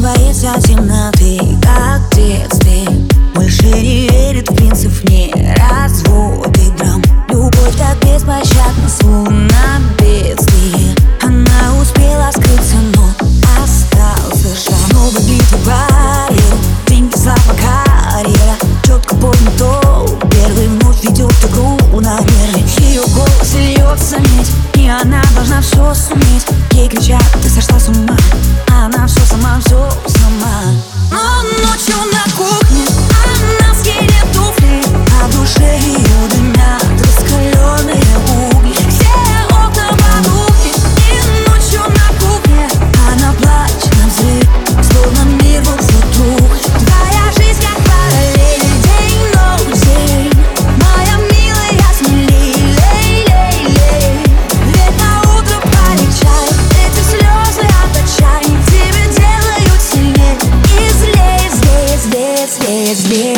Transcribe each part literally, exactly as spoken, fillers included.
боится темноты, как в детстве. Больше не верит в принцип, не разводит драм. Любовь так беспощадна, словно бедствие. Она успела скрыться, но остался шрам. Снова битва барьер, деньги, слава, карьера. Четко поднято, первый вновь ведет игру на нервы. Ее голос льется медь, и она должна все суметь. Ей кричат: ты сошла с ума. Она все сама, все сама. Но ночью на кухне она скинет туфли, а в душе ее дымят раскаленные угли. Все окна потухли, и ночью на кухне она плачет на взрыв, словно мир вот вокруг. Твоя жизнь как параллель, день, ночь, день. Моя милая, смелей, лей, лей, лей. Ведь на утро полегчает, эти слезы от отчаяния тебя делают сильнее. И злее, злее, злее, злее, злее.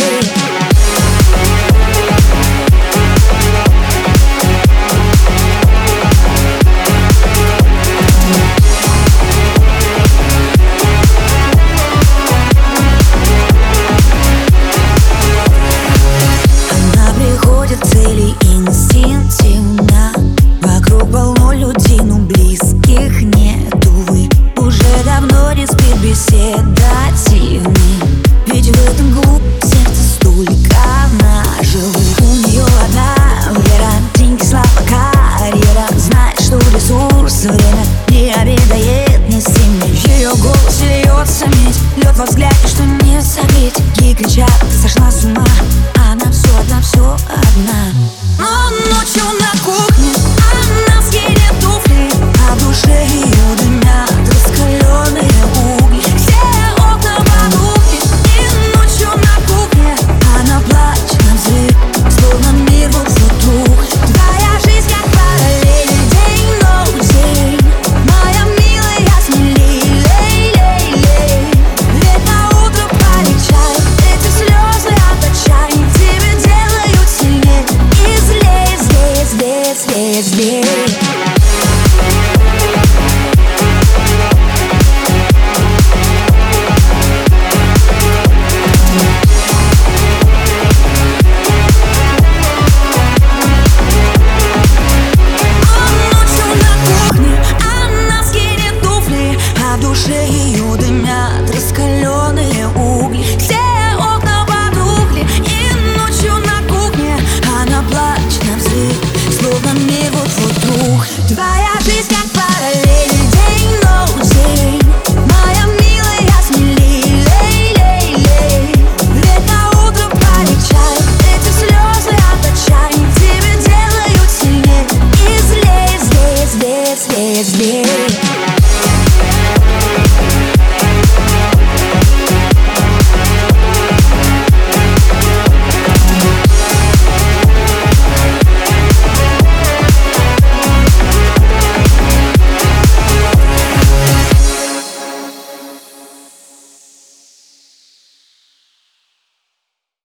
Цели инстинктивно. Вокруг полно людей, но близких нет, увы. Уже давно не спит беседативный. Ведь в этом глуп сердце столько наживых. У нее одна вера, деньги, слава, карьера. Знает, что ресурс, время не обедает, не стемнет. Ее голос льется медь, лед во взгляде, что не согреть. Ей кричат: ты сошла с ума. Она все одна, все одна. Но ночью на кухне она скинет туфли, а в душе ее дымят раскаленные угли. Все окна потухли, и ночью на кухне она плачет на взрыв, словно мир вот вокруг. Твоя жизнь как параллель, день, ночь, день. Моя милая, смелей, лей, лей, лей. Ведь на утро полегчает, эти слезы от отчаяния тебя делают сильнее. И злее, злее, злее, злее, злее. В душе ее дымят раскаленные